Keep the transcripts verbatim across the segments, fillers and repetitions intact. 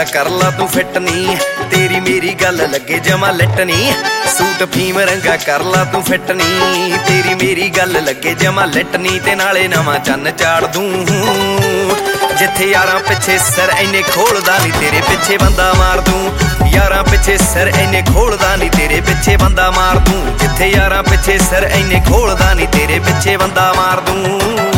रंगा कर ला तू फिट नी, तेरी मेरी गल लगे जमा लिटनी। सूट फीम रंगा कर ला तू फिट नी, तेरी मेरी गल लगे जमा लिटनी। ते नाले नवां चन्न चाड़ दूं, जिथे यारां पिछे सिर इन्ने खोलदा नी, तेरे पिछे बंदा मार दूं। यारां पिछे सिर इन्ने खोलदा नी, तेरे पिछे बंदा मार दूं। जिथे यारां पिछे सिर इन्ने खोलदा नी, तेरे पिछे बंदा मार दूं।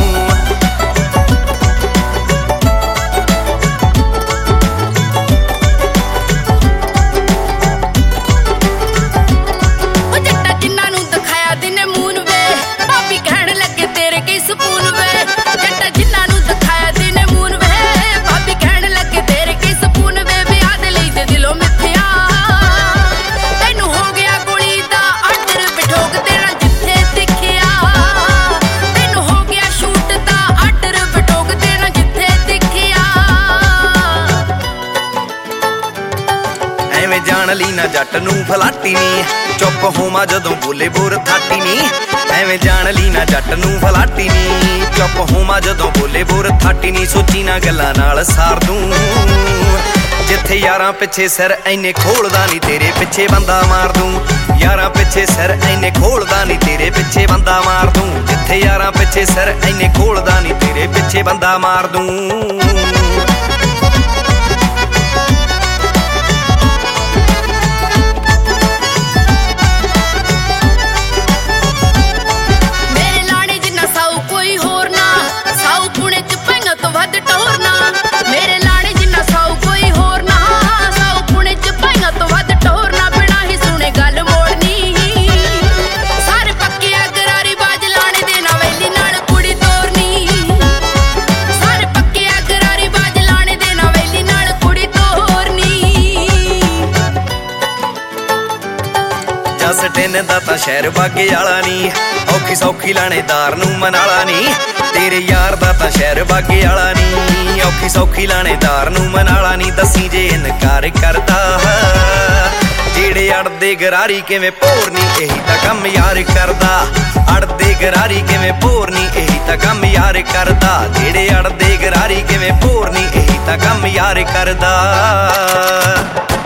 जान ली ना जट नूं फलाटी नी, चुप होवां जदों बोले बोर थाटी नी। एवें जान ली ना जट नूं फलाटी नी, चुप होवां जदों बोले बोर थाटी नी। सोची ना गल्लां नाल सार दूं, जिथे यारां पिछे सिर इन्ने खोलदा नी, तेरे पिछे बंदा मार दूं। यारां पिछे सिर इन्ने खोलदा नी, तेरे पिछे बंदा मार दूं। जिथे यारां पिछे सिर इन्ने खोलदा नी, तेरे पिछे बंदा मार दूं। सटिन दा तां शहर बागे आला नी, औखी सौखी लाणेदार नूं मनाला नी। तेरे यार दा तां शहर बागे आला नी, औखी सौखी लाणेदार नूं मनाला नी। दसी जे इनकार करदा, जेड़े अड़दे गरारी किवें भोरनी, यही तां कम यार करदा। अड़दे गरारी किवें भोरनी, यही तां कम यार करदा। जेड़े अड़दे गरारी किवें भोरनी, यही तां कम यार करदा।